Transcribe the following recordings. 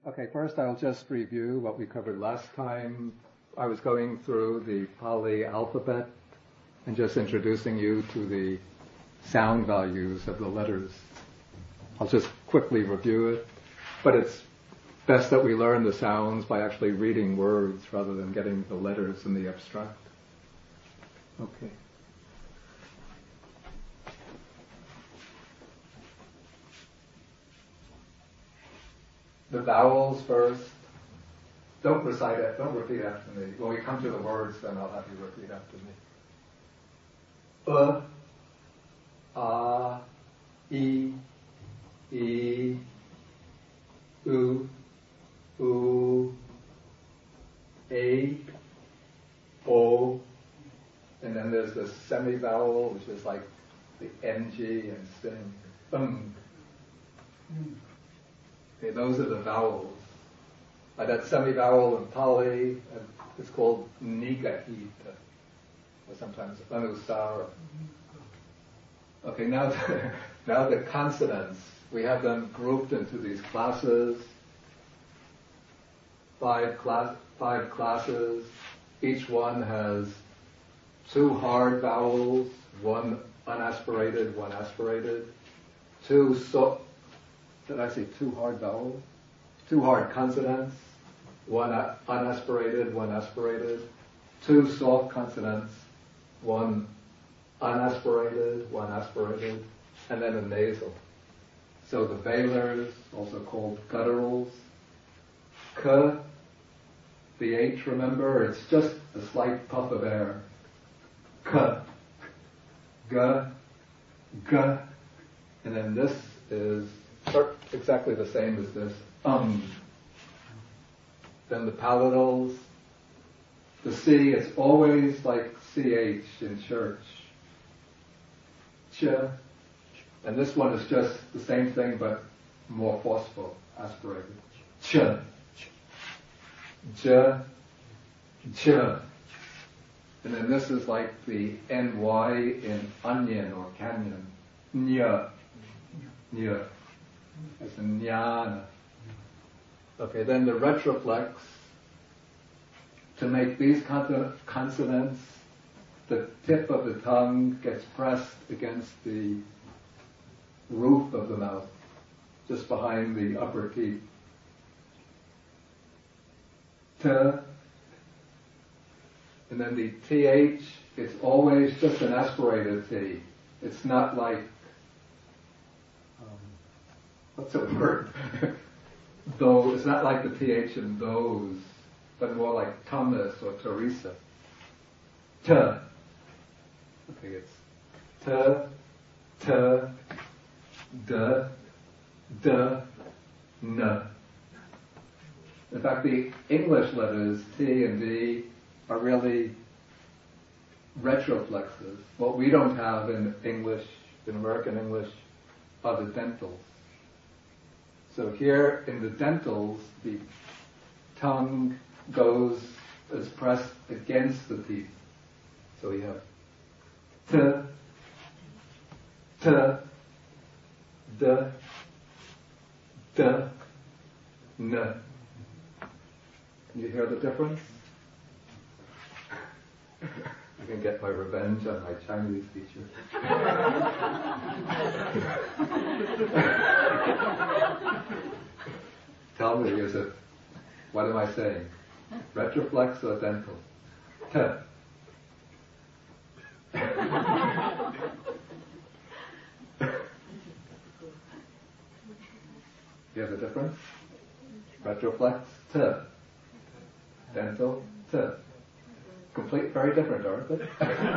Okay, first I'll just review what we covered last time. I was going through the Pali alphabet and just introducing you to the sound values of the letters. I'll just quickly review it, but it's best that we learn the sounds by actually reading words rather than getting the letters in the abstract. Okay. The vowels first. Don't recite it. Don't repeat after me. When we come to the words, then I'll have you repeat after me. A, I, U, A, O, and then there's the semi-vowel, which is like the NG and sing. Okay, those are the vowels. That semi-vowel in Pali is called Nigahita, or sometimes Anusara. Okay, now the consonants. We have them grouped into these classes. Five classes. Each one has two hard vowels, one unaspirated, one aspirated. Did I say two hard vowels? Two hard consonants, one unaspirated, one aspirated. Two soft consonants, one unaspirated, one aspirated, and then a nasal. So the velars, also called gutturals. K, the H, remember, it's just a slight puff of air. K, G, G, and then this is exactly the same as this. Then the palatals. The C, it's always like CH in church. Ch. And this one is just the same thing but more forceful, aspirated. Ch. J. Ch. And then this is like the NY in onion or canyon. Nya. Nya. It's a jnana. Okay, then the retroflex. To make these consonants, the tip of the tongue gets pressed against the roof of the mouth, just behind the upper teeth. T. And then the TH, it's always just an aspirated T. It's not like what's the word? Though, it's not like the TH in those, but more like Thomas or Teresa. T. Okay, it's T, T, D, D, N. In fact, the English letters T and D are really retroflexes. What we don't have in English, in American English, are the dentals. So here in the dentals, the tongue is pressed against the teeth. So we have T, T, D, D, N. Can you hear the difference? I can get my revenge on my Chinese teacher. Tell me, what am I saying? Retroflex or dental? T. You have the difference? Retroflex, T. Dental, T. Very different, aren't they?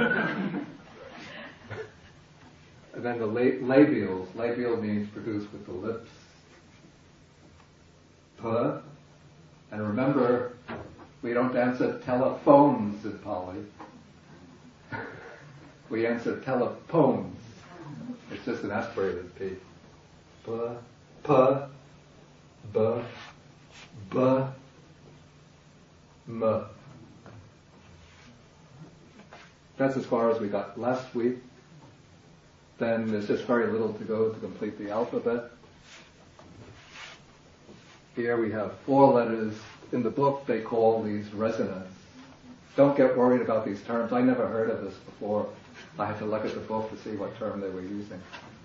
And then the labials. Labial means produced with the lips. P. And remember, we don't answer telephones in Pali. We answer telephones. It's just an aspirated P. P, P, B, B, M. That's as far as we got last week. Then there's just very little to go to complete the alphabet. Here we have 4 letters. In the book, they call these resonants. Don't get worried about these terms. I never heard of this before. I had to look at the book to see what term they were using.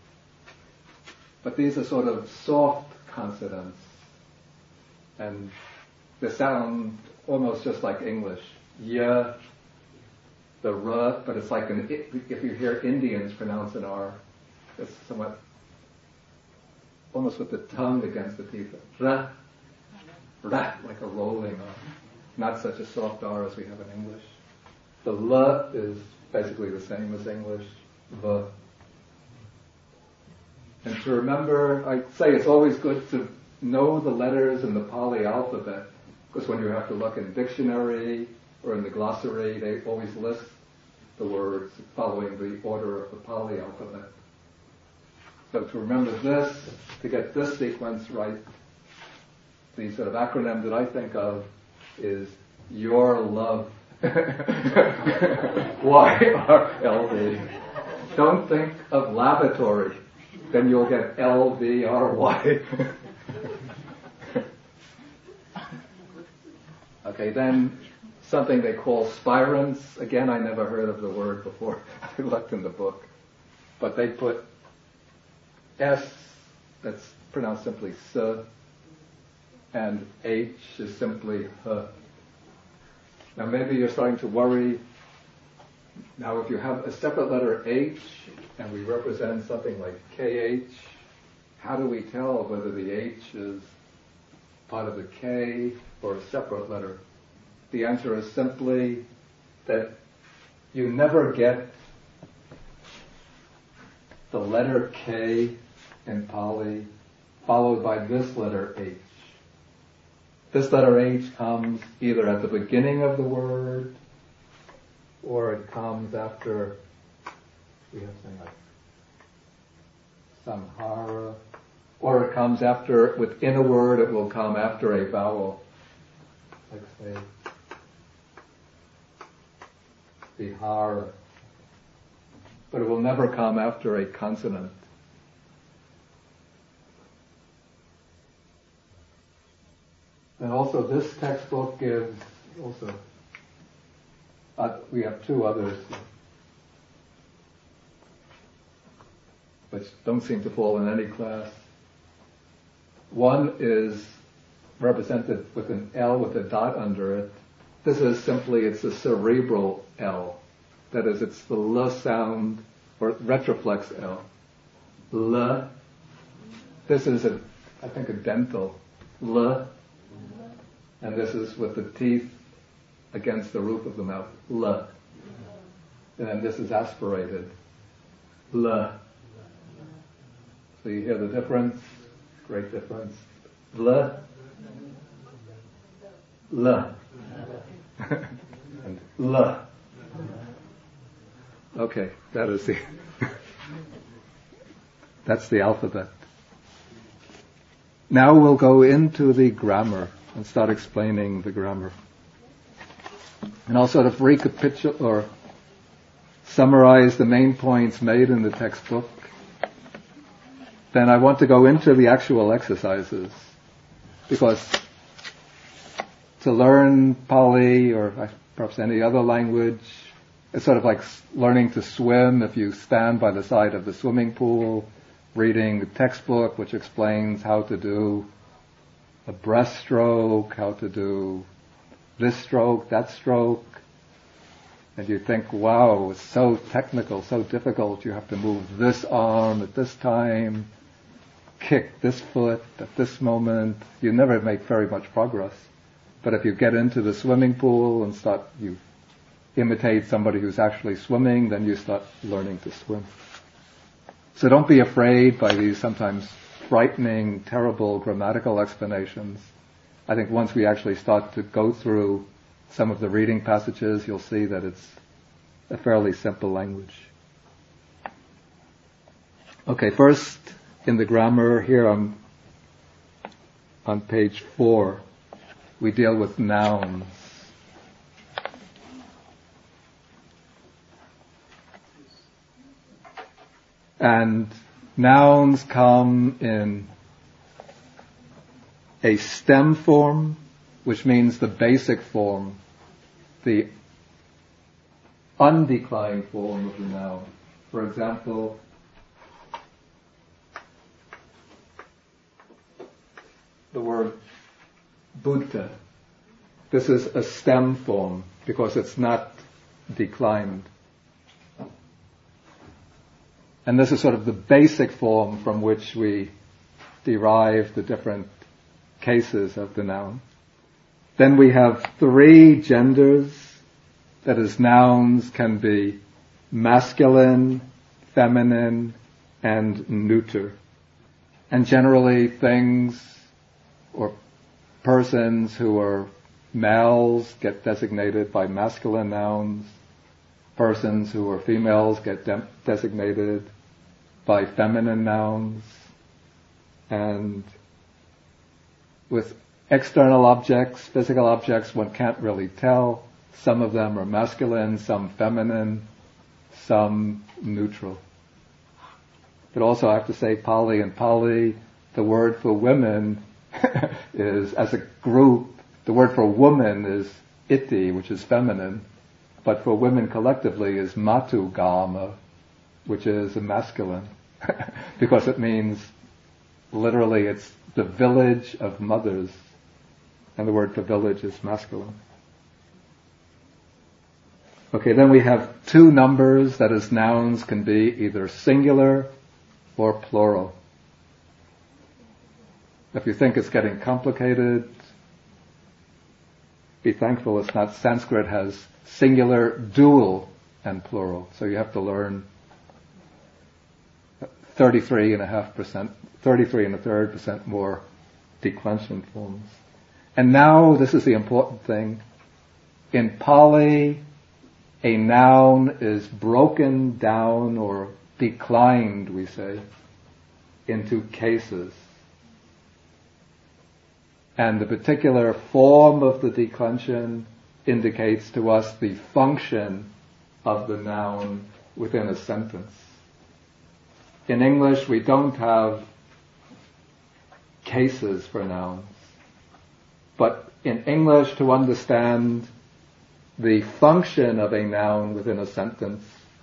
But these are sort of soft consonants. And they sound almost just like English. Yeah, the R, but it's like if you hear Indians pronounce an R, it's somewhat almost with the tongue against the teeth. Ra, ra, like a rolling R. Not such a soft R as we have in English. The L is basically the same as English. V. And to remember, I say it's always good to know the letters in the Pali alphabet, because when you have to look in dictionary or in the glossary, they always list the words following the order of the Pali alphabet. So to remember this, to get this sequence right, the sort of acronym that I think of is Your Love. YRLV. Don't think of lavatory, then you'll get LVRY. Okay, then something they call spirants. Again, I never heard of the word before. I looked in the book. But they put S, that's pronounced simply S, and H is simply H. Now maybe you're starting to worry. Now if you have a separate letter H, and we represent something like KH, how do we tell whether the H is part of the K or a separate letter? The answer is simply that you never get the letter K in Pali followed by this letter H. This letter H comes either at the beginning of the word or it comes after, we have something like samhara, or it comes after, within a word it will come after a vowel. Like say, vihara. But it will never come after a consonant. And also this textbook gives also, we have 2 others, which don't seem to fall in any class. One is represented with an L with a dot under it. This is simply, it's a cerebral L. That is, it's the L sound, or retroflex L. L. This is, I think, a dental. L. And this is with the teeth against the roof of the mouth. L. And then this is aspirated. L. So you hear the difference? Great difference. L. L. And L. Okay, that is the that's the alphabet. Now we'll go into the grammar and start explaining the grammar. And I'll sort of recapitulate or summarize the main points made in the textbook. Then I want to go into the actual exercises, because to learn Pali or perhaps any other language, it's sort of like learning to swim. If you stand by the side of the swimming pool, reading the textbook which explains how to do a breaststroke, how to do this stroke, that stroke, and you think, wow, it's so technical, so difficult, you have to move this arm at this time, kick this foot at this moment, you never make very much progress. But if you get into the swimming pool and you imitate somebody who's actually swimming, then you start learning to swim. So don't be afraid by these sometimes frightening, terrible grammatical explanations. I think once we actually start to go through some of the reading passages, you'll see that it's a fairly simple language. Okay, first in the grammar here on page 4, we deal with nouns. And nouns come in a stem form, which means the basic form, the undeclined form of the noun. For example, the word Buddha. This is a stem form because it's not declined. And this is sort of the basic form from which we derive the different cases of the noun. Then we have 3 genders. That is, nouns can be masculine, feminine, and neuter. And generally things or persons who are males get designated by masculine nouns. Persons who are females get designated by feminine nouns. And with external objects, physical objects, one can't really tell. Some of them are masculine, some feminine, some neutral. But also I have to say Pali, in Pali, the word for women is, as a group, the word for woman is iti, which is feminine, but for women collectively is matu gama, which is a masculine, because it means, literally, it's the village of mothers, and the word for village is masculine. Okay, then we have 2 numbers, that is, nouns can be either singular or plural. If you think it's getting complicated, be thankful it's not. Sanskrit has singular, dual, and plural. So you have to learn 33.5% more declension forms. And now, this is the important thing. In Pali, a noun is broken down or declined, we say, into cases. And the particular form of the declension indicates to us the function of the noun within a sentence. In English, we don't have cases for nouns. But in English, to understand the function of a noun within a sentence,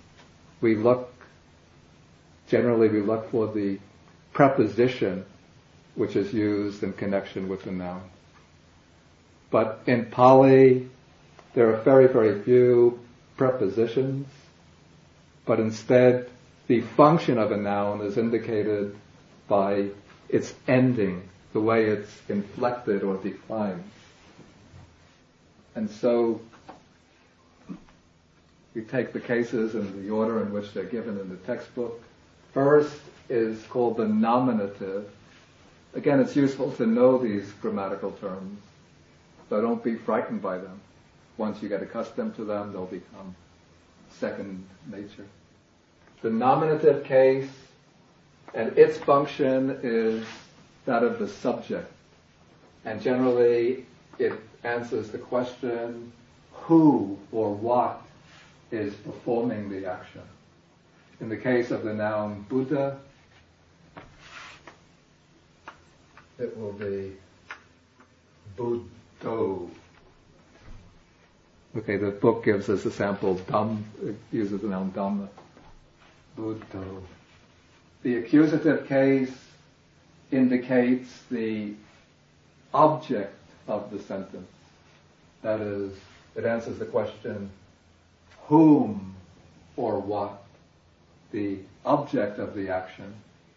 generally we look for the preposition which is used in connection with the noun. But in Pali, there are very, very few prepositions, but instead the function of a noun is indicated by its ending, the way it's inflected or declined. And so we take the cases in the order in which they're given in the textbook. First is called the nominative. Again, it's useful to know these grammatical terms, so don't be frightened by them. Once you get accustomed to them, they'll become second nature. The nominative case, and its function is that of the subject. And generally, it answers the question, who or what is performing the action. In the case of the noun Buddha, it will be Buddho. Okay, the book gives us a sample, it uses the noun Dhamma. Buddho. The accusative case indicates the object of the sentence. That is, it answers the question, whom or what, the object of the action.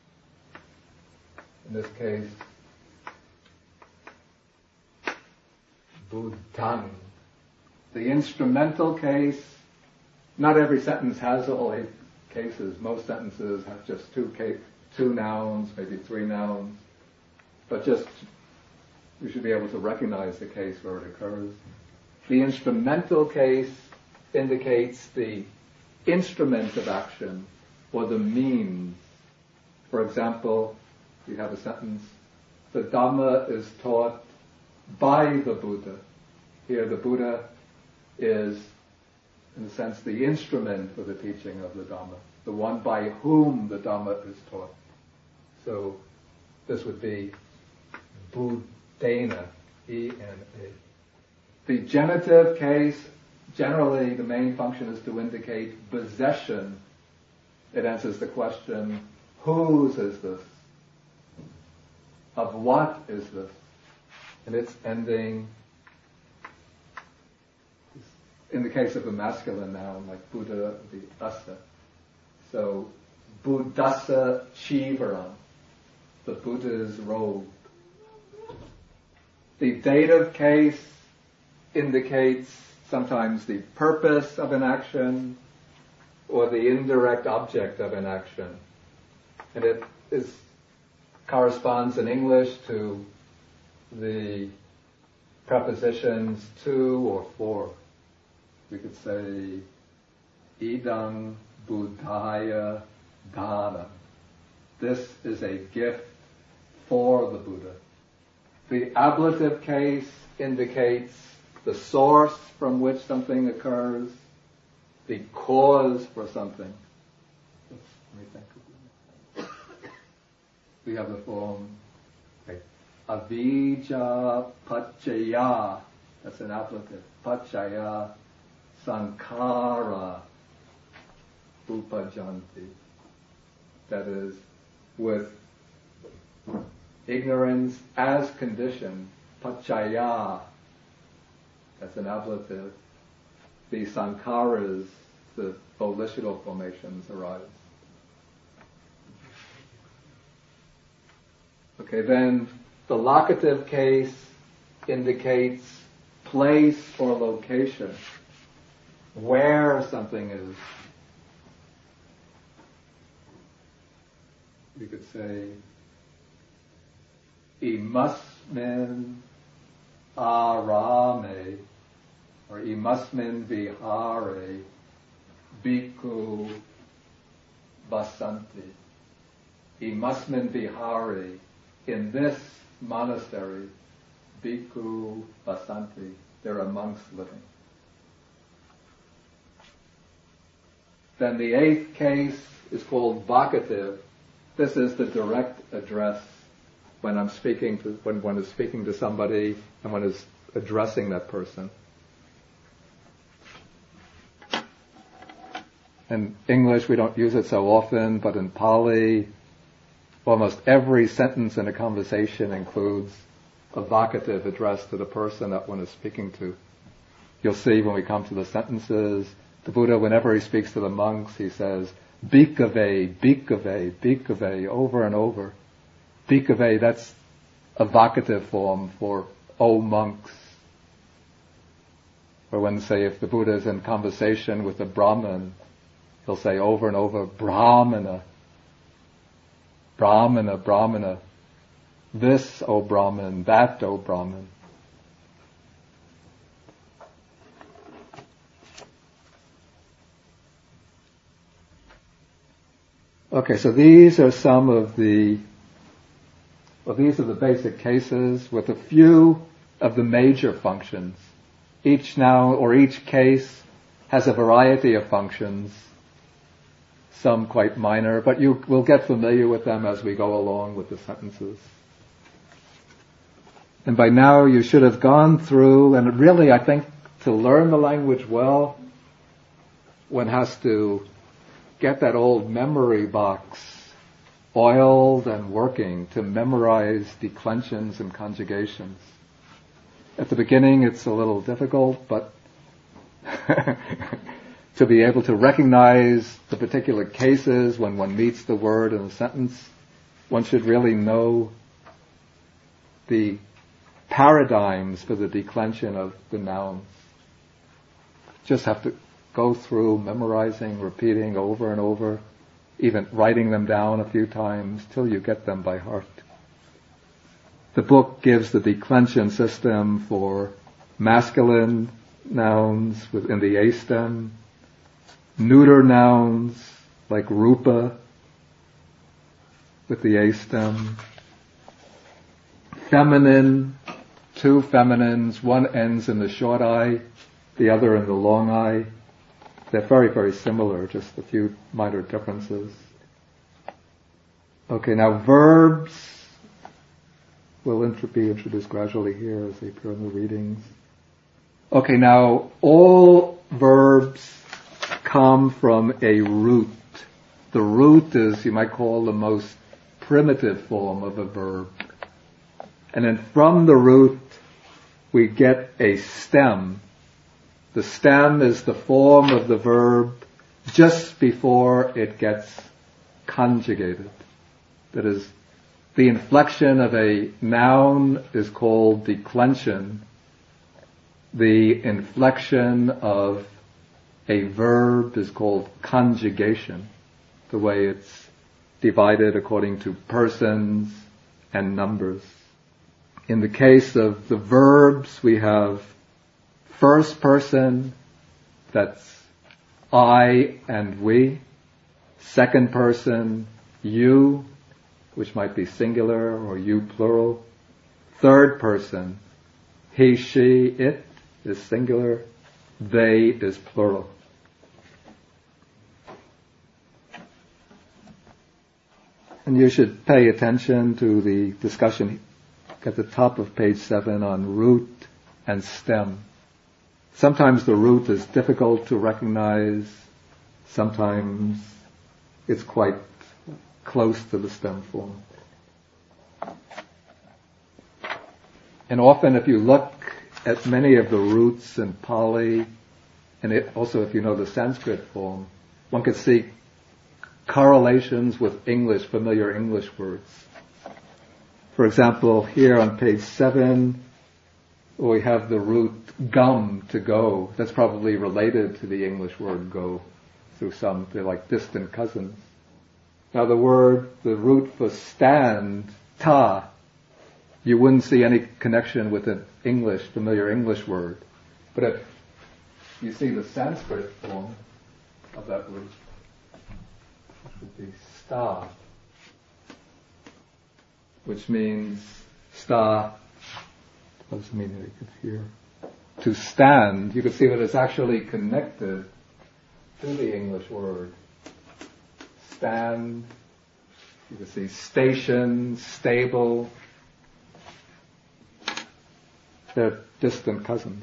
In this case, Buddhan. The instrumental case, not every sentence has all 8 cases. Most sentences have just 2 nouns, maybe 3 nouns. But you should be able to recognize the case where it occurs. The instrumental case indicates the instrument of action or the means. For example, you have a sentence, the Dhamma is taught by the Buddha. Here the Buddha is, in a sense, the instrument for the teaching of the Dhamma, the one by whom the Dhamma is taught. So this would be Dana, E-N-A. The genitive case, generally the main function is to indicate possession. It answers the question, whose is this? Of what is this? And its ending, in the case of a masculine noun, like Buddha, the asa. So, Buddhasa Chivaram, the Buddha's robe. The dative case indicates sometimes the purpose of an action or the indirect object of an action. And it corresponds in English to the prepositions to or for. We could say, idam buddhaya dana. This is a gift for the Buddha. The ablative case indicates the source from which something occurs, the cause for something. Let me think. We have the form, okay. Avijja paccaya, that's an ablative. Paccaya sankhara upajanti. That is, with ignorance as condition, paccaya, that's an ablative, the sankharas, the volitional formations arise. Okay, then the locative case indicates place or location, where something is. We could say, imasmin arame, or imasmin vihare bhikkhu vasanti. Imasmin vihare, in this monastery, bhikkhu vasanti, there are monks living. Then the eighth case is called vocative. This is the direct address when I'm speaking to, when one is speaking to somebody and one is addressing that person. In English we don't use it so often, but in Pali, almost every sentence in a conversation includes a vocative address to the person that one is speaking to. You'll see when we come to the sentences, the Buddha, whenever he speaks to the monks, he says, Bhikkhave, Bhikkhave, Bhikkhave, over and over. Bhikkhave, that's a vocative form for, O monks. Or when, say, if the Buddha is in conversation with a Brahmin, he'll say over and over, Brahmana, Brahmana, Brahmana. This, O Brahmin, that, O Brahmin. Okay, so these are some of the, these are the basic cases with a few of the major functions. Each noun or each case has a variety of functions, some quite minor, but you will get familiar with them as we go along with the sentences. And by now you should have gone through, and really I think to learn the language well, one has to get that old memory box oiled and working to memorize declensions and conjugations. At the beginning it's a little difficult, but to be able to recognize the particular cases when one meets the word in a sentence, one should really know the paradigms for the declension of the nouns. Just have to go through memorizing, repeating over and over, even writing them down a few times till you get them by heart. The book gives the declension system for masculine nouns within the A stem, neuter nouns like rupa with the A stem, feminine, two feminines, one ends in the short I, the other in the long I. They're very, very similar, just a few minor differences. Okay, now verbs will be introduced gradually here as they appear in the readings. Okay, now all verbs come from a root. The root is, you might call, the most primitive form of a verb. And then from the root, we get a stem. The stem is the form of the verb just before it gets conjugated. That is, the inflection of a noun is called declension. The inflection of a verb is called conjugation, the way it's divided according to persons and numbers. In the case of the verbs, we have first person, that's I and we. Second person, you, which might be singular or you plural. Third person, he, she, it is singular. They is plural. And you should pay attention to the discussion at the top of page 7 on root and stem. Sometimes the root is difficult to recognize. Sometimes it's quite close to the stem form. And often if you look at many of the roots in Pali, and also if you know the Sanskrit form, one could see correlations with English, familiar English words. For example, here on page 7, we have the root gum, to go. That's probably related to the English word go through they're like distant cousins. Now the root for stand, ta, you wouldn't see any connection with an familiar English word. But if you see the Sanskrit form of that root, which would be sta, which means sta, what does it mean that you could hear? To stand, you can see that it's actually connected to the English word. Stand, you can see station, stable. They're distant cousins.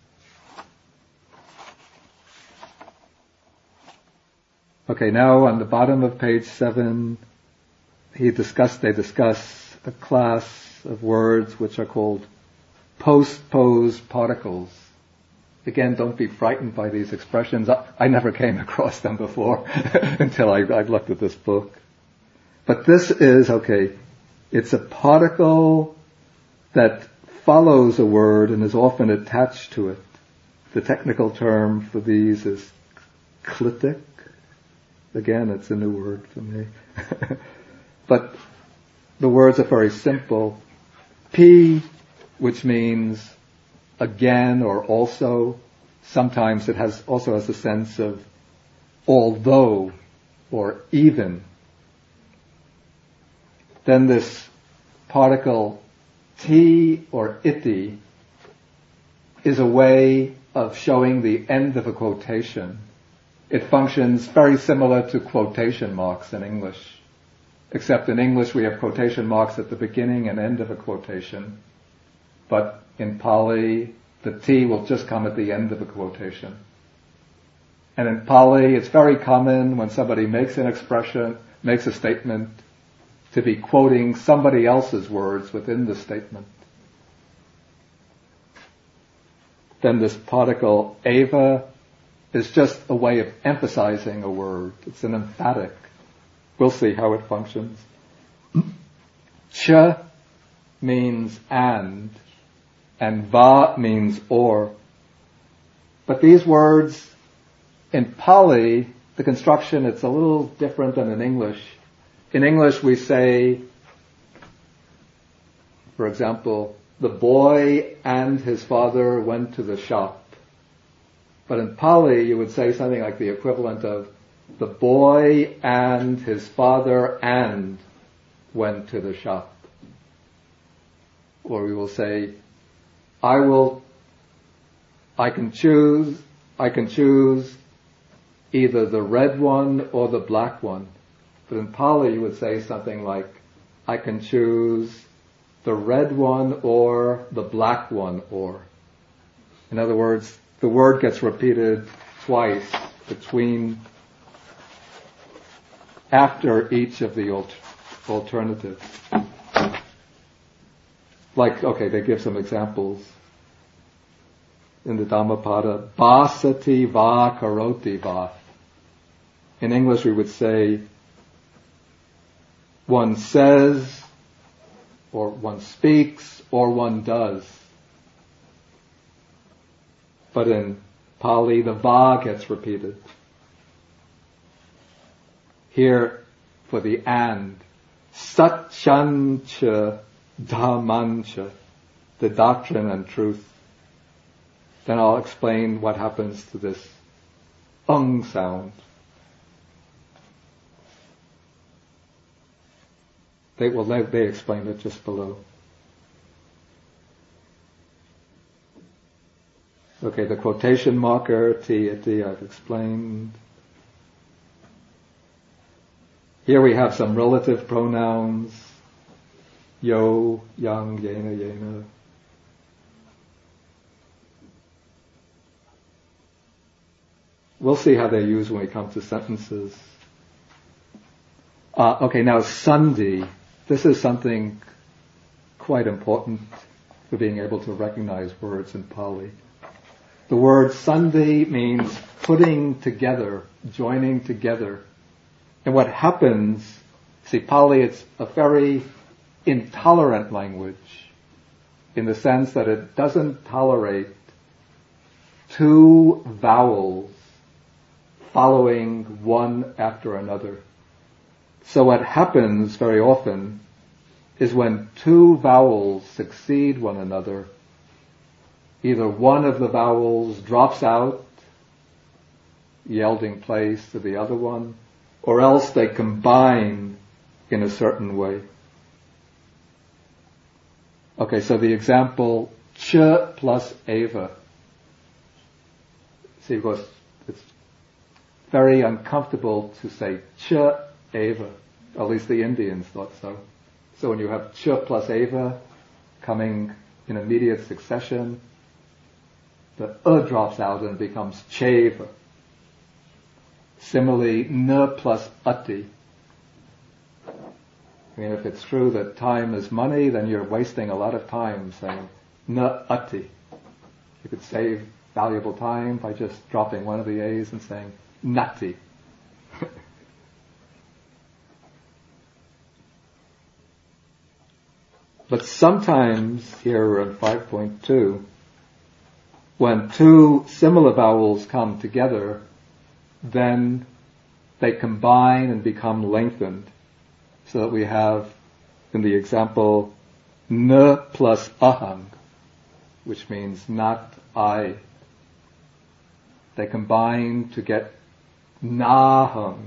Okay, now on the bottom of page 7, they discuss a class of words which are called post-pose particles. Again, don't be frightened by these expressions. I never came across them before until I looked at this book. But this is, it's a particle that follows a word and is often attached to it. The technical term for these is clitic. Again, it's a new word for me. But the words are very simple. P, which means again or also. Sometimes it also has the sense of although or even. Then this particle T or iti is a way of showing the end of a quotation. It functions very similar to quotation marks in English, except in English we have quotation marks at the beginning and end of a quotation, but in Pali the T will just come at the end of a quotation. And in Pali it's very common when somebody makes a statement, to be quoting somebody else's words within the statement. Then this particle eva is just a way of emphasizing a word. It's an emphatic. We'll see how it functions. Ch means and va means or. But these words, in Pali, the construction, it's a little different than in English. In English we say, for example, the boy and his father went to the shop. But in Pali you would say something like the equivalent of, the boy and his father and went to the shop. Or we will say, I can choose either the red one or the black one. But in Pali you would say something like, I can choose the red one or the black one or. In other words, the word gets repeated twice after each of the alternatives. Like, okay, they give some examples in the Dhammapada. Basati va karoti va. In English we would say, one says, or one speaks, or one does. But in Pali, the va gets repeated. Here, for the and, satchancha dhammancha, the doctrine and truth. Then I'll explain what happens to this sound. They explain it just below. Okay, the quotation marker, ti, iti, I've explained. Here we have some relative pronouns. Yo, yang, yena, yena. We'll see how they're used when we come to sentences. Okay, now sandhi. This is something quite important for being able to recognize words in Pali. The word sandhi means putting together, joining together. And what happens, see, Pali, it's a very intolerant language in the sense that it doesn't tolerate two vowels following one after another. So what happens very often is when two vowels succeed one another, either one of the vowels drops out, yielding place to the other one, or else they combine in a certain way. Okay, so the example, ch plus eva. See, of course, it's very uncomfortable to say ch eva. At least the Indians thought so. So when you have ch plus eva coming in immediate succession, the drops out and becomes cheva. Similarly, n plus ati. I mean, if it's true that time is money, then you're wasting a lot of time saying n ati. You could save valuable time by just dropping one of the a's and saying nati. But sometimes, here in 5.2, when two similar vowels come together, then they combine and become lengthened. So that we have, in the example, n plus ahang, which means not I. They combine to get nahang.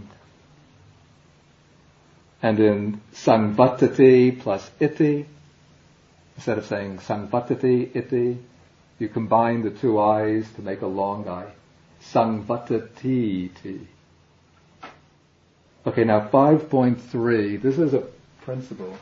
And in sangvatati plus iti, instead of saying sangvatati iti, you combine the two I's to make a long I. Sangvatati ti. Okay, now 5.3. This is a principle.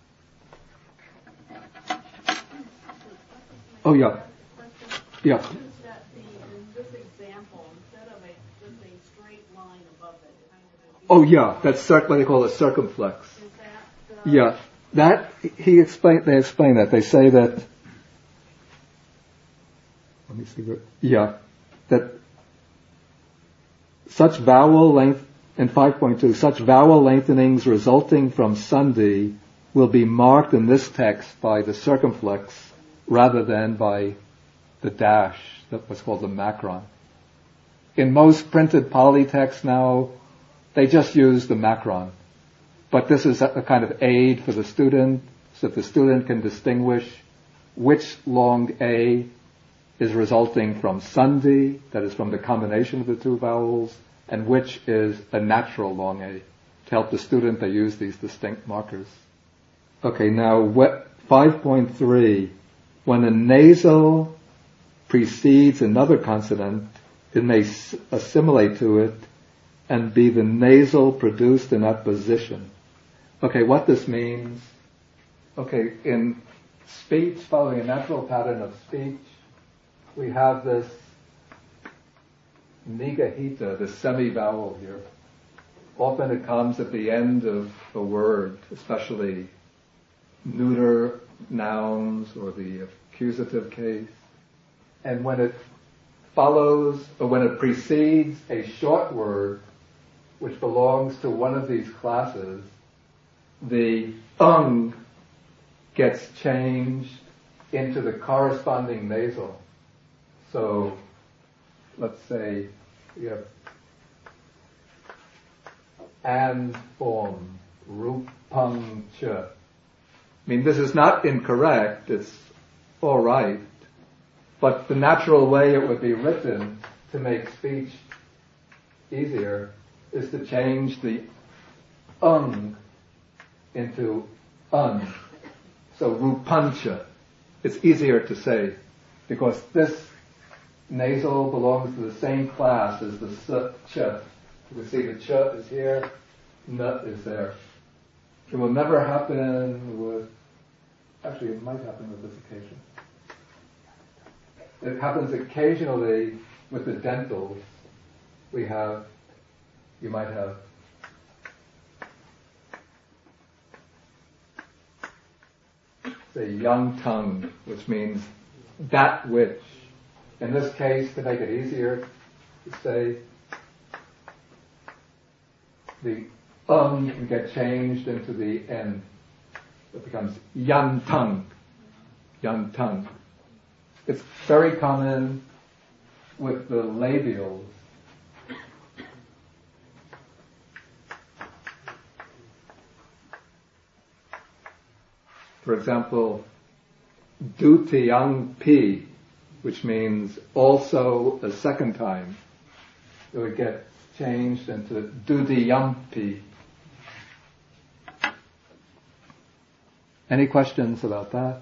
Oh, yeah. Yeah. In this example, instead of just a straight line above it, kind of Oh, yeah. That's what they call a circumflex. is that Yeah. That, they explain that. They say that, let me see that such vowel length, in 5.2, such vowel lengthenings resulting from sandhi will be marked in this text by the circumflex rather than by the dash, that was called the macron. In most printed Pali texts now, they just use the macron. But this is a kind of aid for the student, so that the student can distinguish which long A is resulting from sandhi, that is from the combination of the two vowels, and which is a natural long A. To help the student, they use these distinct markers. Okay, now 5.3. When a nasal precedes another consonant, it may assimilate to it and be the nasal produced in that position. Okay, what this means Okay, in speech, following a natural pattern of speech, we have this nigahita, the semi-vowel here. Often it comes at the end of a word, especially neuter nouns or the accusative case. And when it follows, or when it precedes a short word which belongs to one of these classes, the gets changed into the corresponding nasal. So, let's say you have and form, rupang cha. I mean, this is not incorrect, it's all right, but the natural way it would be written to make speech easier is to change the into un. So rupancha. It's easier to say because this nasal belongs to the same class as the ch. You can see the ch is here, n is there. It will never happen with, actually it might happen with this occasion. It happens occasionally with the dentals. You might have say young tongue, which means that which. In this case, to make it easier to say, the can get changed into the n. It becomes yan tongue. Yan tongue. It's very common with the labials. For example, dutiyang pi, which means also a second time. It would get changed into dudiyampi. Any questions about that?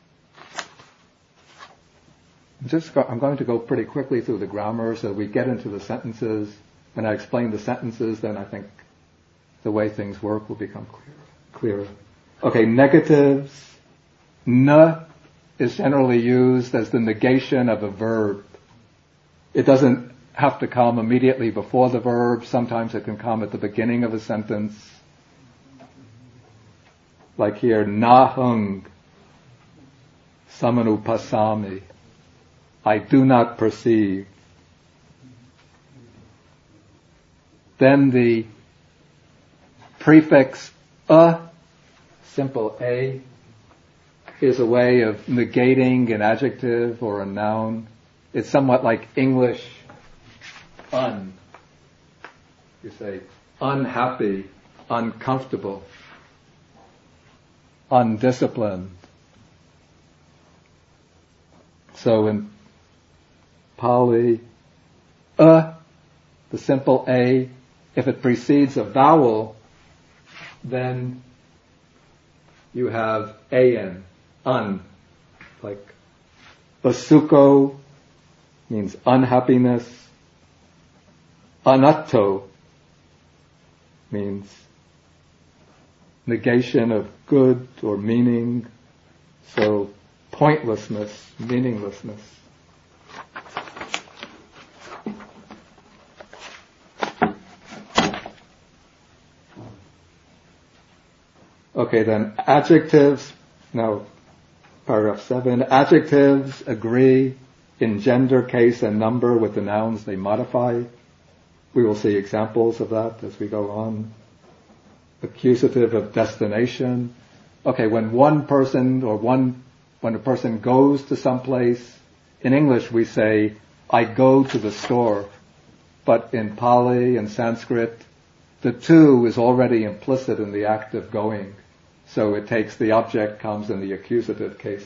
I'm going to go pretty quickly through the grammar so we get into the sentences. When I explain the sentences, then I think the way things work will become clearer. Okay, negatives. Na is generally used as the negation of a verb. It doesn't have to come immediately before the verb. Sometimes it can come at the beginning of a sentence. Like here, nahung samanupasami. I do not perceive. Then the prefix a, simple a, is a way of negating an adjective or a noun. It's somewhat like English un. You say unhappy, uncomfortable, undisciplined. So in Pali, the simple a, if it precedes a vowel, then you have an, un. Like basuko means unhappiness. Anatto means negation of good or meaning. So pointlessness, meaninglessness. Okay, then adjectives. Now, paragraph 7. Adjectives agree in gender, case, and number with the nouns they modify. We will see examples of that as we go on. Accusative of destination. Okay, when a person goes to some place, in English we say, I go to the store. But in Pali and Sanskrit, the to is already implicit in the act of going. So it takes the object comes in the accusative case.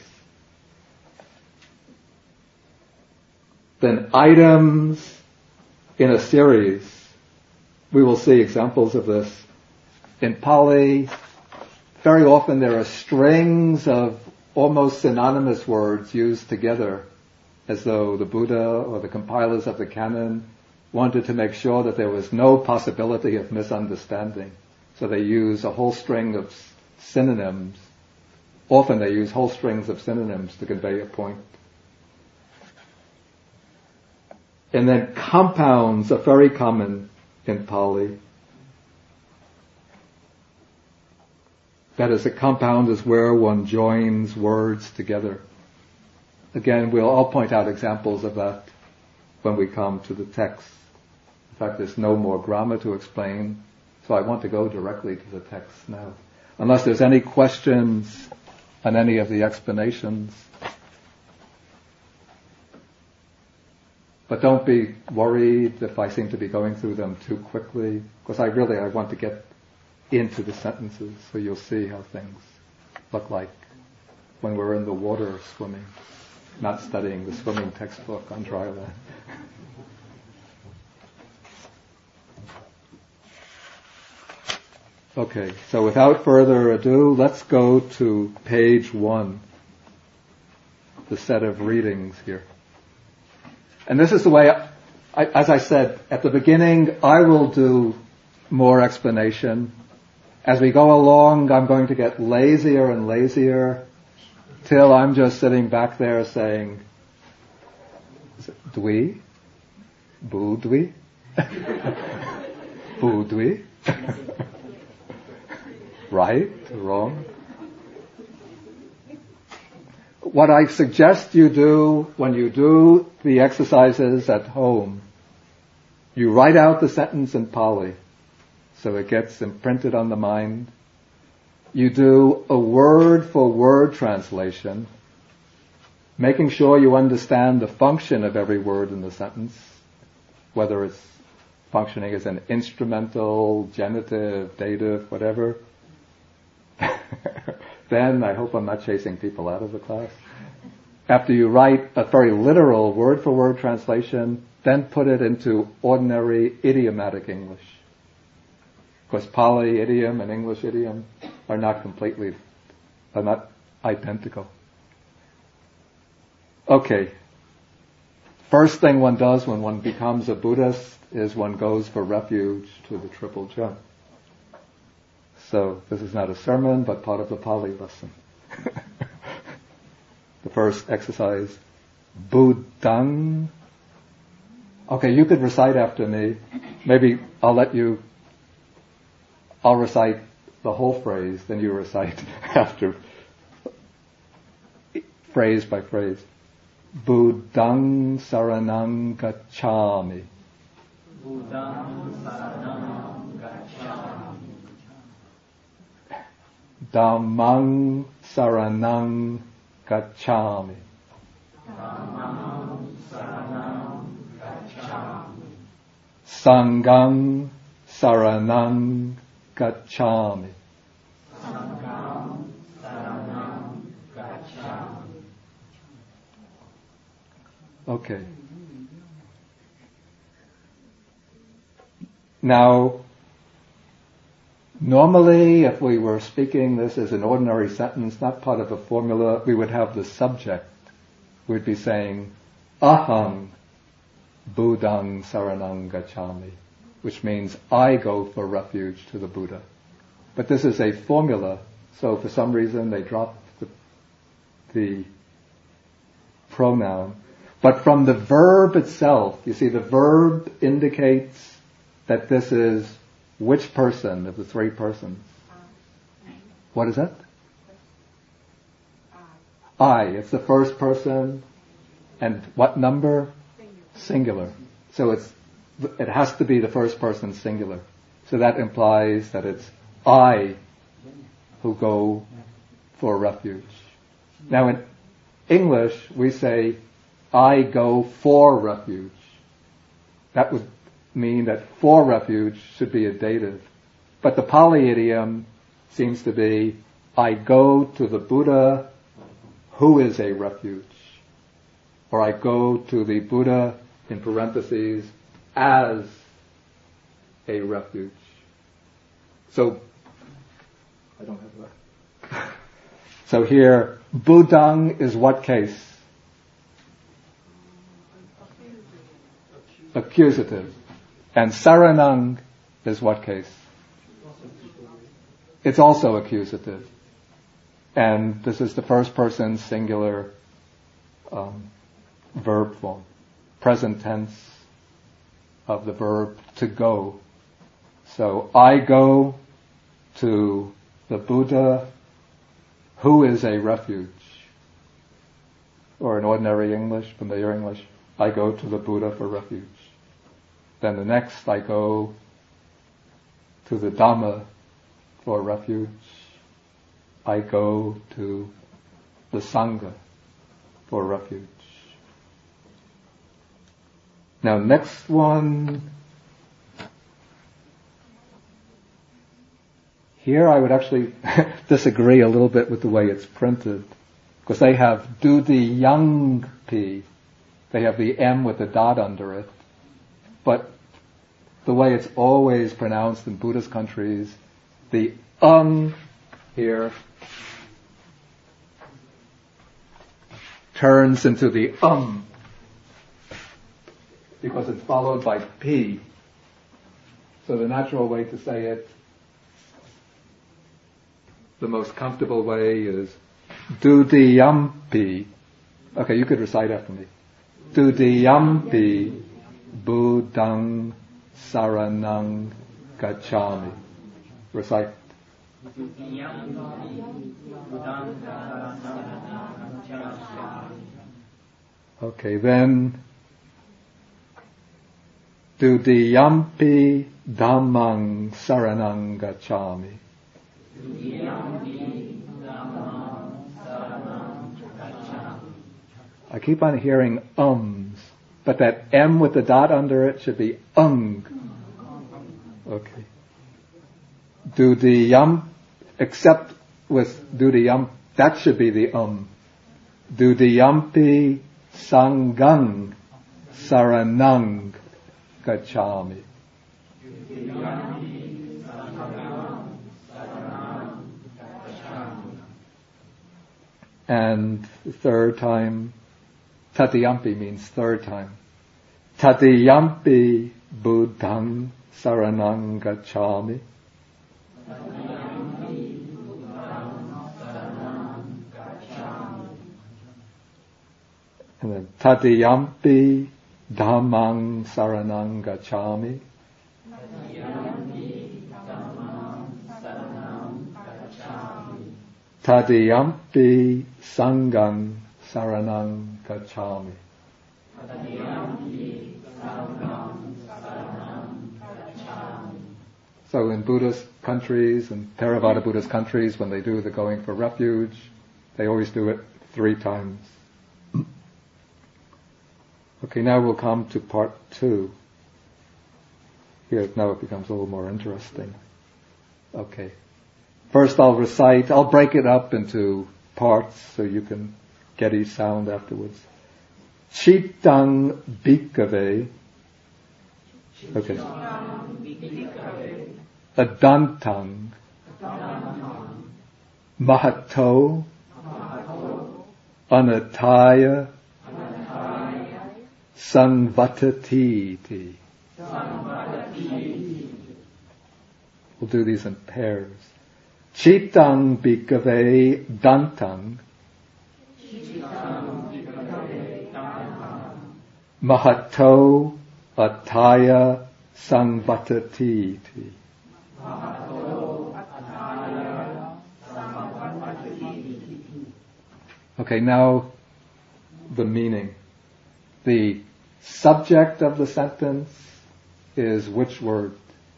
Then items in a series. We will see examples of this. In Pali, very often there are strings of almost synonymous words used together, as though the Buddha or the compilers of the canon wanted to make sure that there was no possibility of misunderstanding. So they use a whole string of synonyms often they use whole strings of synonyms to convey a point. And then compounds are very common in Pali. That is, a compound is where one joins words together. Again, I'll point out examples of that when we come to the text. In fact, there's no more grammar to explain, so I want to go directly to the text now. Unless there's any questions on any of the explanations. But don't be worried if I seem to be going through them too quickly, because I want to get into the sentences so you'll see how things look like when we're in the water swimming, not studying the swimming textbook on dry land. Okay, so without further ado, let's go to page 1, the set of readings here. And this is the way, as I said at the beginning, I will do more explanation. As we go along, I'm going to get lazier and lazier till I'm just sitting back there saying, dwi, budwi, budwi, right, wrong. What I suggest you do when you do the exercises at home, you write out the sentence in Pali so it gets imprinted on the mind. You do a word-for-word translation, making sure you understand the function of every word in the sentence, whether it's functioning as an instrumental, genitive, dative, whatever. Then I hope I'm not chasing people out of the class. After you write a very literal word-for-word translation, then put it into ordinary idiomatic English. Because Pali idiom and English idiom are not identical. Okay. First thing one does when one becomes a Buddhist is one goes for refuge to the triple gem. So this is not a sermon, but part of the Pali lesson. The first exercise, Buddhang. Okay, you could recite after me. Maybe I'll recite the whole phrase, then you recite after, phrase by phrase. Buddhang saranang gacchami. Buddhang saranang gacchami. Dhammang saranang gacchami. Dhammang saranang gacchami. Sanghang saranang gacchami. Sanghang saranang gacchami. Okay. Now, normally, if we were speaking this as an ordinary sentence, not part of a formula, we would have the subject. We'd be saying, Aham Buddhang Saranang Gacchami, which means I go for refuge to the Buddha. But this is a formula, so for some reason they dropped the pronoun. But from the verb itself, you see the verb indicates that this is which person of the three persons? What is that? I. It's the first person. And what number? Singular. So it has to be the first person singular. So that implies that it's I who go for refuge. Now in English, we say, I go for refuge. That would mean that for refuge should be a dative. But the Pali idiom seems to be, I go to the Buddha who is a refuge. Or I go to the Buddha, in parentheses, as a refuge. So, I don't have that. So here, Buddhang is what case? Accusative. And Saranang is what case? It's also accusative. And this is the first person singular verb form, present tense of the verb to go. So I go to the Buddha, who is a refuge. Or in ordinary English, familiar English, I go to the Buddha for refuge. Then the next, I go to the Dhamma for refuge. I go to the Sangha for refuge. Now next one, here I would actually disagree a little bit with the way it's printed, because they have Dudiyampi, they have the M with the dot under it, but the way it's always pronounced in Buddhist countries, the here turns into the because it's followed by P. So the natural way to say it, the most comfortable way is Dudiyampi. Okay, you could recite after me. Dudiyampi Buddhang Saranang Gacchami. Recite. Okay, then Dudiyampi Dhammang Saranang Gacchami. I keep on hearing ums, but that M with the dot under it should be ung. Okay. Dudiyam, except with Dudiyam, that should be the Dudiyampi Sangang Saranang Gacchami. And the third time, Tatiyampi means third time. Tatiyampi Buddhang Saranang Gacchami. And then Tatiyampi Dhammang Saranang Gacchami. Tatiyampi Sangang Saranang Gacchami. So in Buddhist countries and Theravada Buddhist countries, when they do the going for refuge, they always do it 3 times. Okay, now we'll come to part 2. Here, now it becomes a little more interesting. Okay. First I'll break it up into parts so you can get each sound afterwards. Chittang Bhikkhave. Okay. Adantang. Mahato. Anataya. Sanvatati. We'll do these in pairs. Chittang Bhikkhave Dantang. Mahato Ataya Sanvatati. Okay, now the meaning. The subject of the sentence is which word?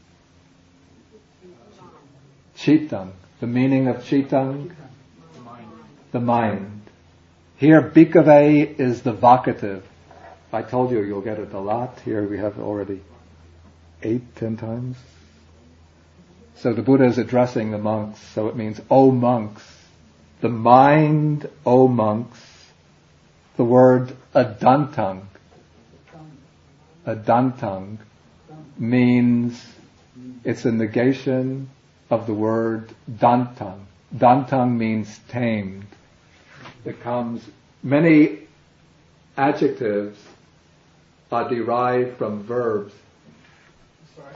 Chittang. The meaning of chittang? The mind. Here, bhikkhave is the vocative. I told you you'll get it a lot. Here we have already 8-10 times. So the Buddha is addressing the monks, so it means, O monks. The mind, O monks. The word adantang. Adantang means it's a negation of the word dantang. Dantang means tamed. It comes, many adjectives are derived from verbs. Sorry.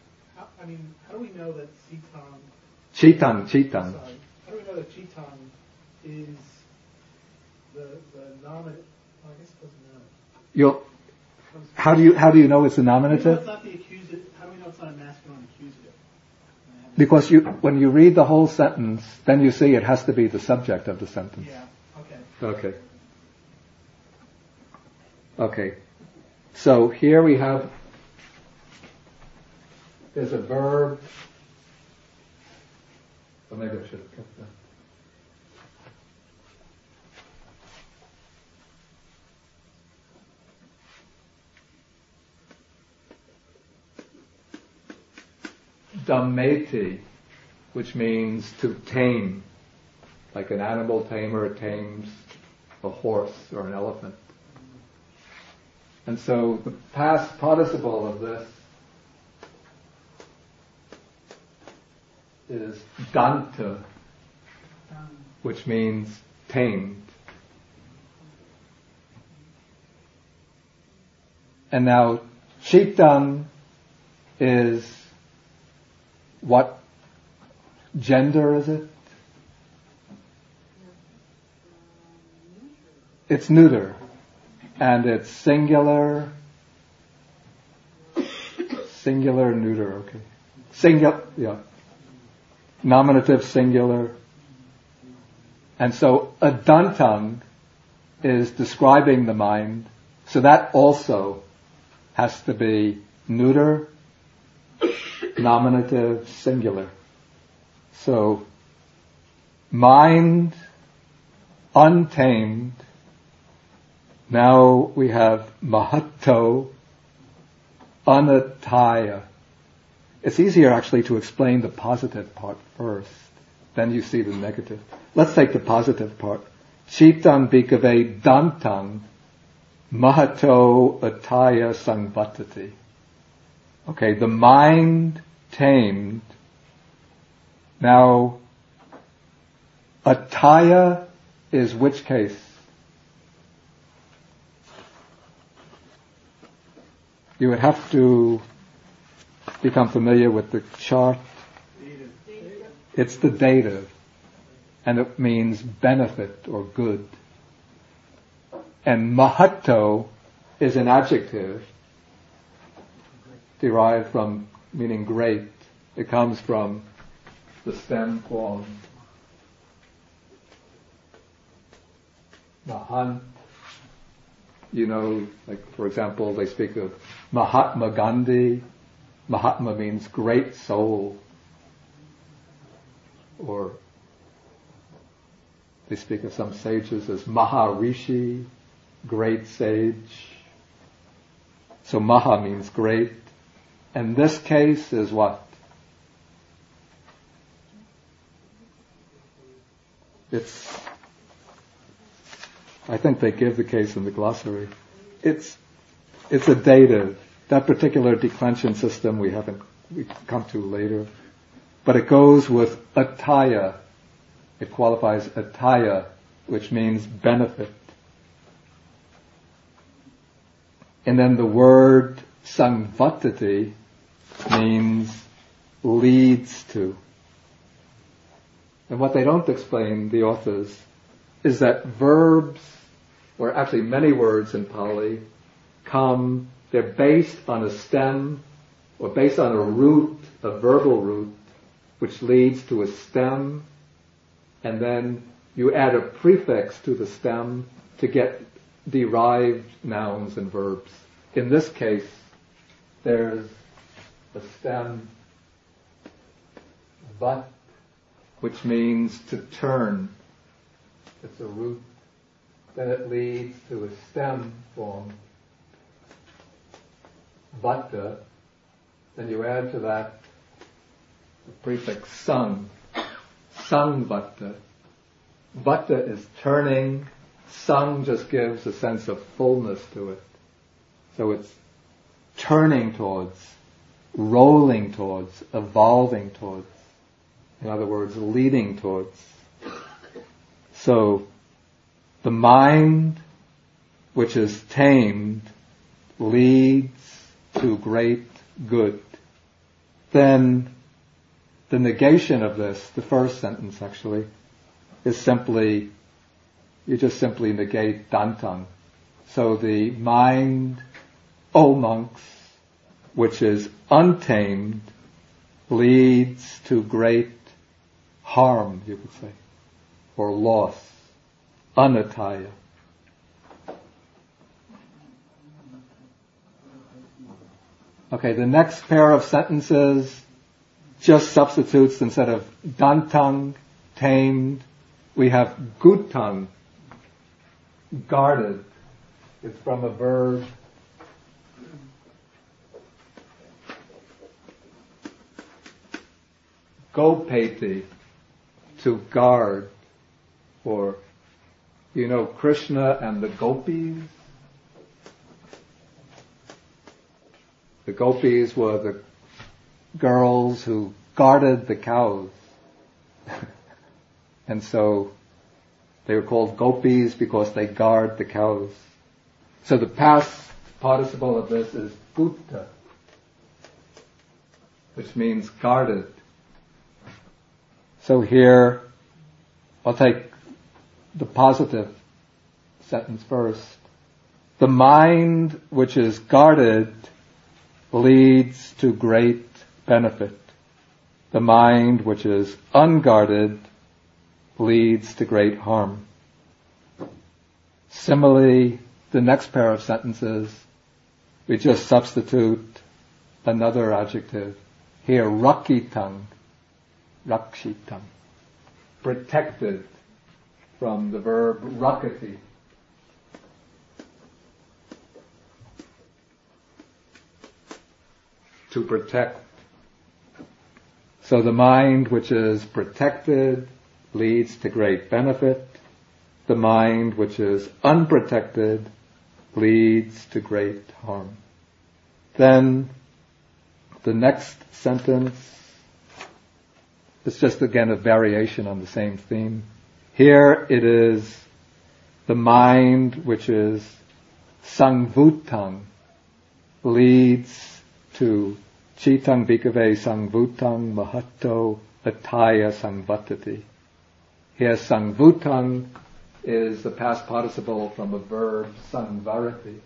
How do we know that Chittang? Chittang. Sorry. How do we know that Chittang is the nominative. I guess it doesn't matter. How do you know it's a nominative? It's not the accusative. How do we know it's not a masculine accusative? Because when you read the whole sentence, then you see it has to be the subject of the sentence. Yeah. Okay. Okay. So here we have, there's a verb. Or maybe I should have kept that. Dameti, which means to tame, like an animal tamer tames a horse or an elephant. And so the past participle of this is danta, which means tamed. And now chitam is, what gender is it? It's neuter. And it's singular neuter, okay. Singular, yeah. Nominative singular. And so adantam is describing the mind, so that also has to be neuter, nominative, singular. So, mind untamed. Now we have mahatto, anataya. It's easier actually to explain the positive part first, then you see the negative. Let's take the positive part. Chitam bhikkhave dantam mahatto ataya sangvatati. Okay, the mind tamed. Now, ataya is which case? You would have to become familiar with the chart. It's the dative, and it means benefit or good. And mahatto is an adjective derived from meaning great. It comes from the stem form mahant. You know, like for example, they speak of Mahatma Gandhi. Mahatma means great soul. Or they speak of some sages as Maharishi, great sage. So Maha means great. And this case is what? I think they give the case in the glossary. It's a dative. That particular declension system we come to later. But it goes with ataya. It qualifies ataya, which means benefit. And then the word sangvatati means leads to. And what they don't explain, the authors, is that verbs, or actually many words in Pali, they're based on a stem, or based on a root, a verbal root, which leads to a stem, and then you add a prefix to the stem to get derived nouns and verbs. In this case, there's a stem, vat, which means to turn. It's a root. Then it leads to a stem form, vatta. Then you add to that the prefix sang, vatta. Vatta is turning. Sang just gives a sense of fullness to it. So it's turning towards, rolling towards, evolving towards. In other words, leading towards. So, the mind, which is tamed, leads to great good. Then, the negation of this, the first sentence actually, is simply, you just simply negate dantang. So the mind, O monks, which is untamed, leads to great harm, you could say, or loss, anataya. Okay, the next pair of sentences just substitutes, instead of dantang, tamed, we have gutang, guarded. It's from a verb gopeti, to guard, or, Krishna and the gopis. The gopis were the girls who guarded the cows. And so they were called gopis because they guard the cows. So the past participle of this is gutta, which means guarded. So here, I'll take the positive sentence first. The mind which is guarded leads to great benefit. The mind which is unguarded leads to great harm. Similarly, the next pair of sentences, we just substitute another adjective. Here, rakitam, rakshitam, protected, from the verb rakati. To protect. So the mind which is protected leads to great benefit. The mind which is unprotected leads to great harm. Then the next sentence is just again a variation on the same theme. Here it is the mind which is sangvutang leads to chitang bhikkhave sangvutang mahatto ataya sangvatati. Here sangvutang is the past participle from a verb sangvarati.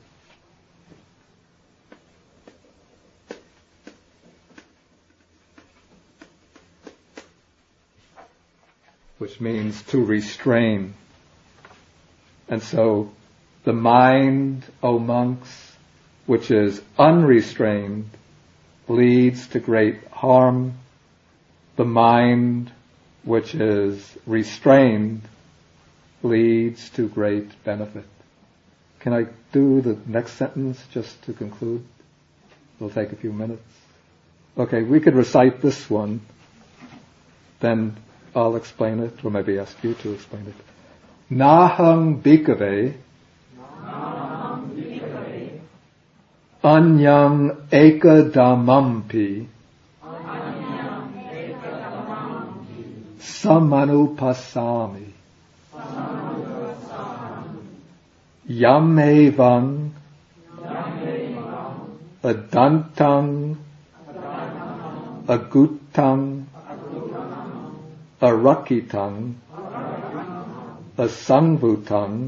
Which means to restrain. And so the mind, O monks, which is unrestrained, leads to great harm. The mind which is restrained leads to great benefit. Can I do the next sentence just to conclude? It'll take a few minutes. Okay, we could recite this one, then I'll explain it, or maybe ask you to explain it. Nahang bhikkhave anyang ekadamampi samanupasami yamevang adantang agutang arakitang asangvutang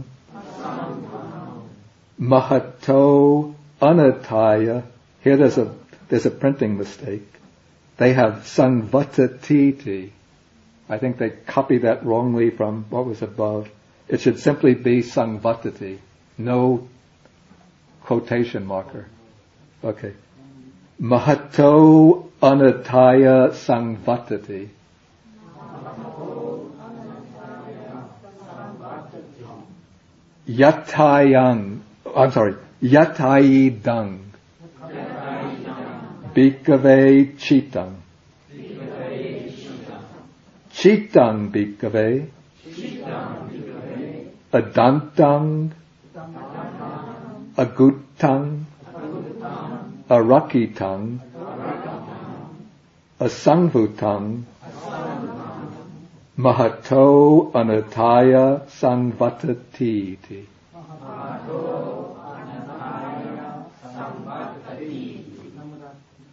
mahato anataya. Here there's a printing mistake. They have sangvatatiti. I think they copied that wrongly from what was above. It should simply be sangvatati. No quotation marker. Okay. Mahato anataya sangvatati. Yatayang bhikkhave chitang. Chitang bhikkhave adantang agutang arakitang asangvutang mahato anataya sangvatati.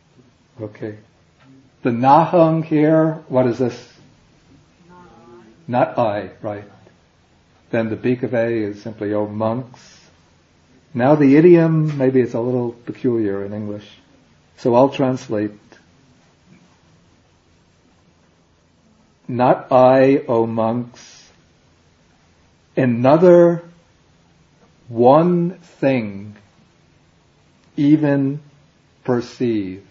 Okay. The nahang here, what is this? not I, right. Then the Bhikkhave is simply, O monks. Now the idiom, maybe it's a little peculiar in English. So I'll translate. Not I, O monks. Another one thing even perceive.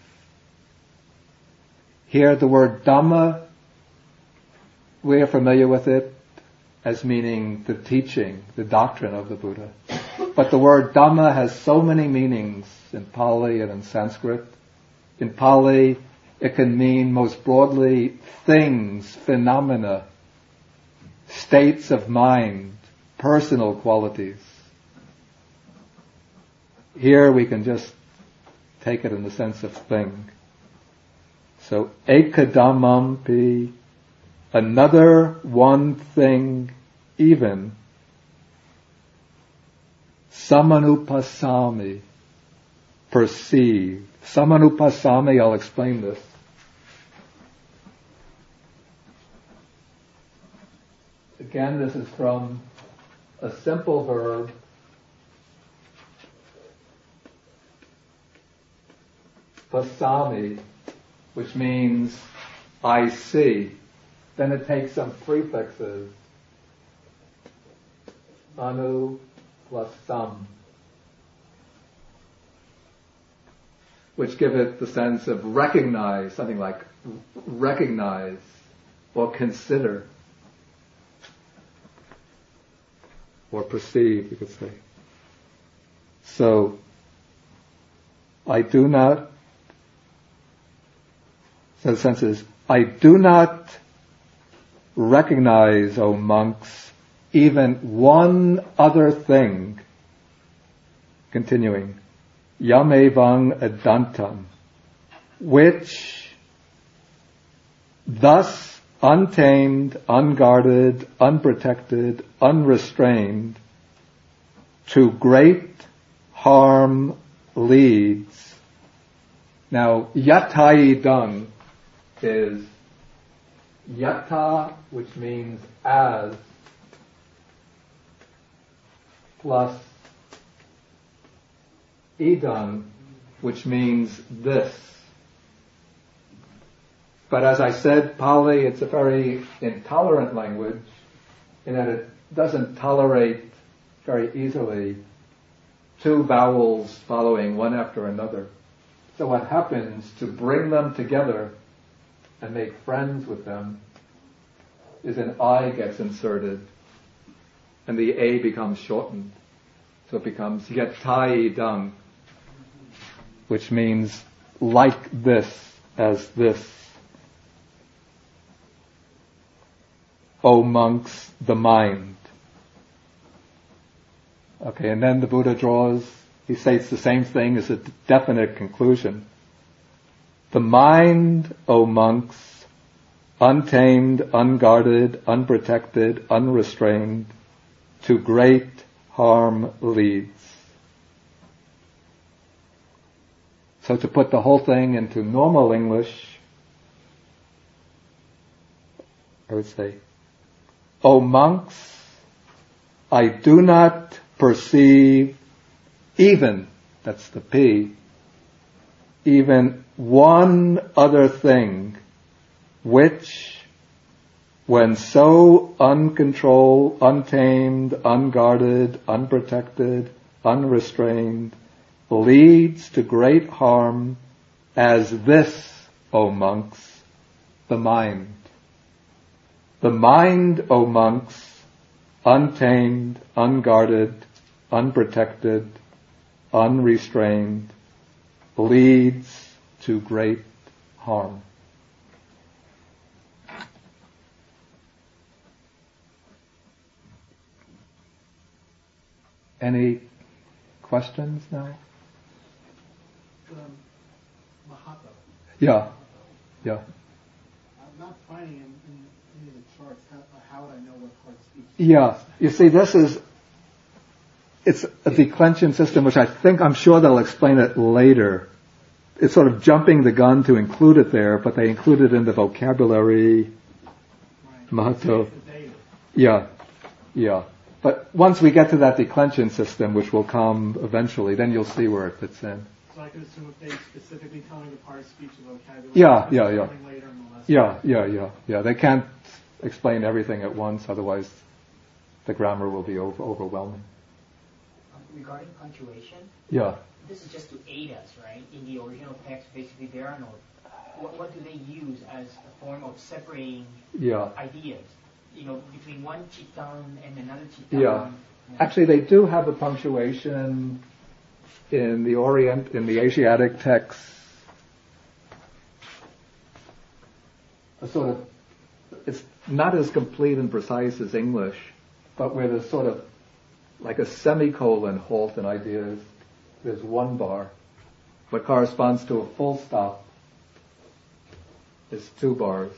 Here the word Dhamma, we are familiar with it as meaning the teaching, the doctrine of the Buddha. But the word Dhamma has so many meanings in Pali and in Sanskrit. In Pali, it can mean most broadly things, phenomena, states of mind, personal qualities. Here we can just take it in the sense of thing. So, ekadhammampi, another one thing even, samanupasami, perceive. Samanupasami, I'll explain this. Again, this is from a simple verb, pasami, which means I see. Then it takes some prefixes, anu plus sam, which give it the sense of recognize, something like recognize or consider or perceive, you could say. So, I do not, so the sense is, I do not recognize, O monks, even one other thing. Continuing, yamevang adantam, which thus untamed, unguarded, unprotected, unrestrained, to great harm leads. Now, yataidang is yata, which means as, plus idang, which means this. But as I said, Pali, it's a very intolerant language in that it doesn't tolerate very easily two vowels following one after another. So what happens to bring them together and make friends with them is an I gets inserted and the A becomes shortened. So it becomes yatai-dang, which means like this, as this. O monks, the mind. Okay, and then the Buddha he states the same thing as a definite conclusion. The mind, O monks, untamed, unguarded, unprotected, unrestrained, to great harm leads. So to put the whole thing into normal English, I would say, O monks, I do not perceive even, that's the P, even one other thing which, when so uncontrolled, untamed, unguarded, unprotected, unrestrained, leads to great harm as this, O monks, the mind. The mind, O monks, untamed, unguarded, unprotected, unrestrained, leads to great harm. Any questions now? Mahata. Yeah. I'm not finding in any of the charts. How would I know what heart speech is? Yeah. You see, it's a declension system, which I'm sure they'll explain it later. It's sort of jumping the gun to include it there, but they include it in the vocabulary. Right. Mahato. The data. Yeah, yeah. But once we get to that declension system, which will come eventually, then you'll see where it fits in. So I could assume if they specifically tell me the part of speech and vocabulary, Yeah. something later in the lesson. Yeah. They can't explain everything at once, otherwise the grammar will be overwhelming. Regarding punctuation, Yeah. this is just to aid us, right? In the original text, basically, there are no. What do they use as a form of separating ideas? Between one chitan and another chitan. Yeah. Actually, they do have a punctuation in the Asiatic texts. It's not as complete and precise as English, but where there's sort of like a semicolon halt in ideas, there's one bar. What corresponds to a full stop is 2 bars.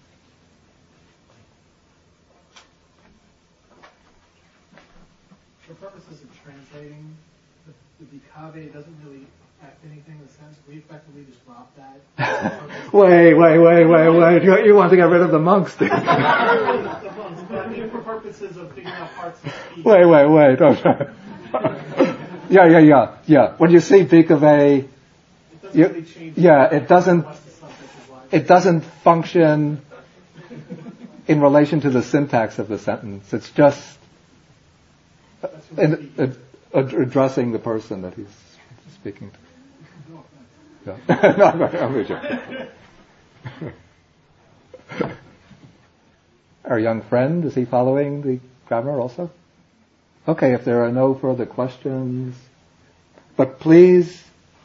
For purposes of translating, the bikave doesn't really affect anything in the sense we effectively just drop that. Wait. You want to get rid of the monks, do you? The monks, but I mean for purposes of figuring out parts of speech. Wait. Oh, yeah. When you see bikave, It doesn't really change. it doesn't function in relation to the syntax of the sentence. It's just addressing the person that he's speaking to. Yeah. I'm with you. Our young friend, is he following the grammar also? Okay, if there are no further questions, but please,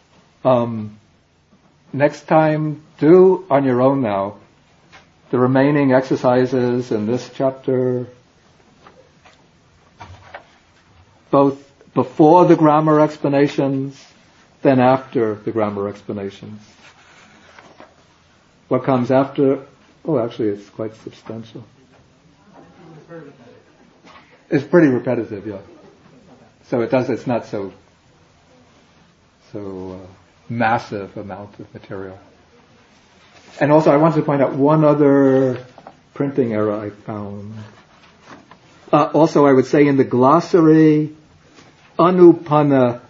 next time, do on your own now the remaining exercises in this chapter, both before the grammar explanations, then after the grammar explanations. What comes after? Oh, actually, it's quite substantial. It's pretty repetitive, yeah. So it's not so massive amount of material. And also, I wanted to point out one other printing error I found. Also, I would say in the glossary, anupana,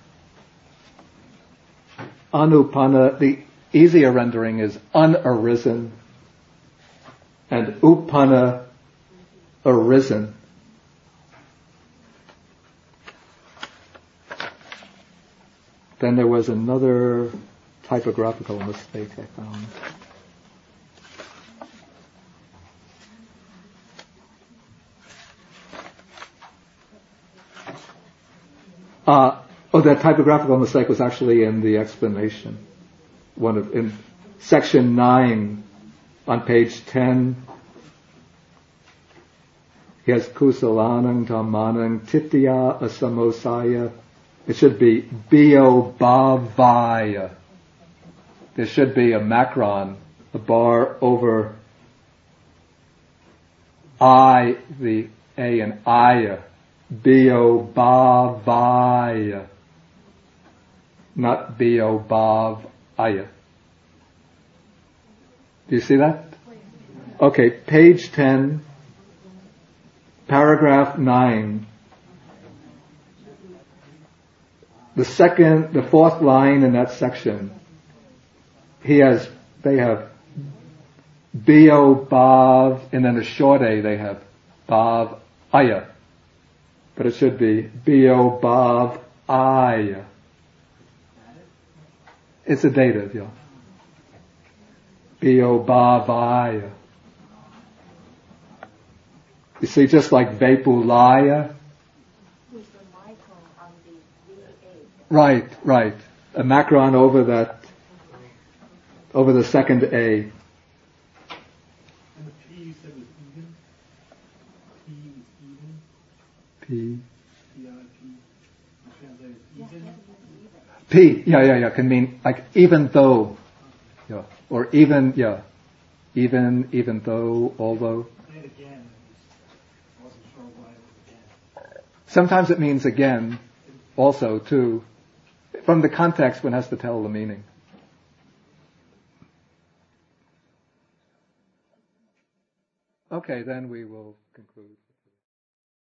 the easier rendering is unarisen, and upana, arisen. Then there was another typographical mistake I found. That typographical mistake was actually in the explanation. In section 9 on page 10. He has kusalanang dhammanang titya asamosaya. It should be biobhavaya. There should be a macron, a bar over I, the A and Aya. Biobhavaya. Not biobhavaya. Do you see that? Okay, page 10, paragraph 9. The fourth line in that section, they have biobhav, and then the short A they have bhav aya. But it should be biobhav aya. It's a dative, yeah. Biobhavaya. You see, just like Vepulaya. Who's the micron on the VA? Right. A macron over the second A. And the P you said was even? P is even? P. P-I-P. You translate as even? P, yeah, can mean like even though, yeah, or even though, although. Say it again. I wasn't sure why it was again. Sometimes it means again, also too. From the context, one has to tell the meaning. Okay, then we will conclude.